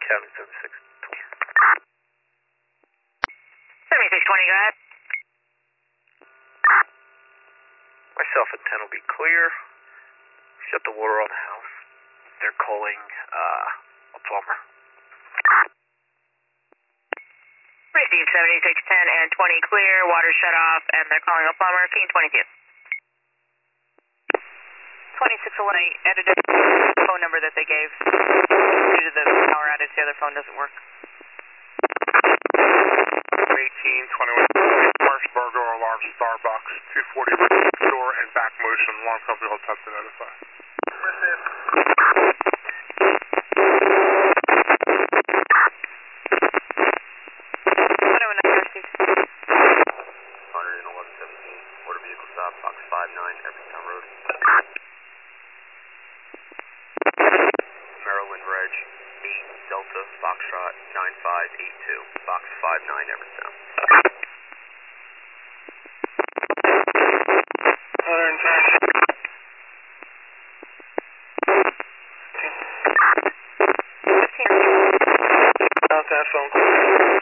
County 7620. 7620, go ahead. Myself and 10 will be clear. Shut the water on the house. They're calling a plumber. Received 7610 and 20 clear, water shut off, and they're calling a plumber, King 22. 2611, added a phone number that they gave. Due to the power outage, the other phone doesn't work. 1821, Marshburger alarm, Starbucks, 240 door and back motion, alarm company will attempt to notify. Motor vehicle stop, box 59, Everytown Road. Maryland Reg 8 Delta Foxtrot 9582, box 59, Everytown. 15. Out that phone call.